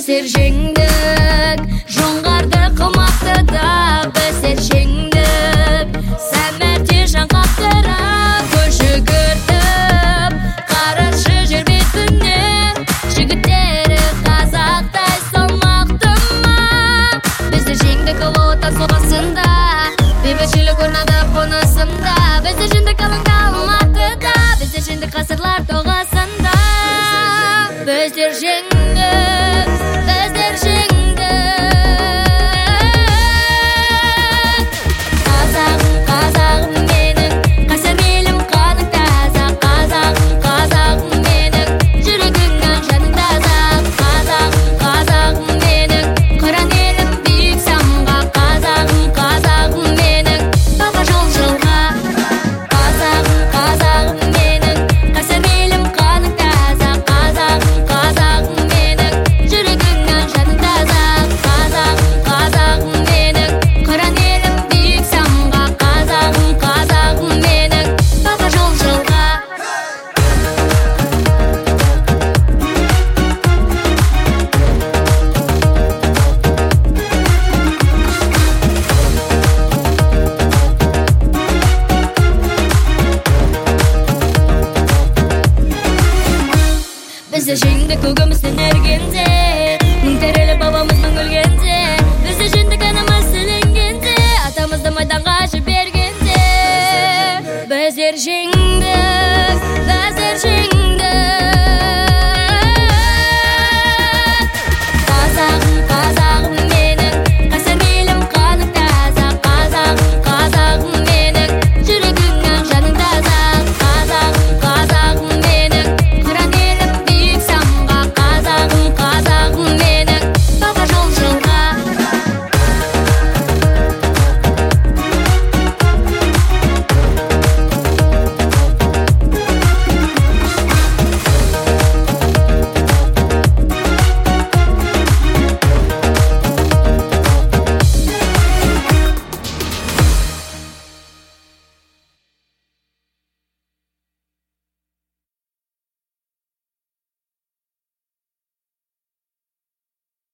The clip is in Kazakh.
Біздер жеңдік, жоңғарды қылмақтыда. Біздер жеңдік, сәмәрте жаңғақтырып, көші кіртіп, қарашы жер бетіне. Жігіттері қазақтай салмақты ма? Біздер жеңдік ұлы отан соғысында, бейбітшілік орнады қонысында. Біздер жеңдік алаңда Алматыда, біздер жеңдік ғасырлар тоғысында. Біздер жеңдік, біздер жеңдік. Қазағым, қазағым менің, қайсар елім қаның таза. Қазағым, қазағым менің, жүрегіңнің жаның таза. Қазағым, қазағым менің, қыран елім биік самға. Қазағым, қазағым менің, баба жол жылға. Қазағым, қазағым менің, қайсар елім қаның таза. Қазағым, қазағым менің, жүрегіңнің жаның таза. Қазағым, қазағым менің, қыран елім биік самға. Қазағым, қазағым менің, баба жол жылға. Біздер жеңдік көгіміздің әргенде, мың тәрелі бабамыздың өлгенде. Біздер жеңдік анамыз сіленгенде, атамызды майданға жібергенде. Біздер жеңдік.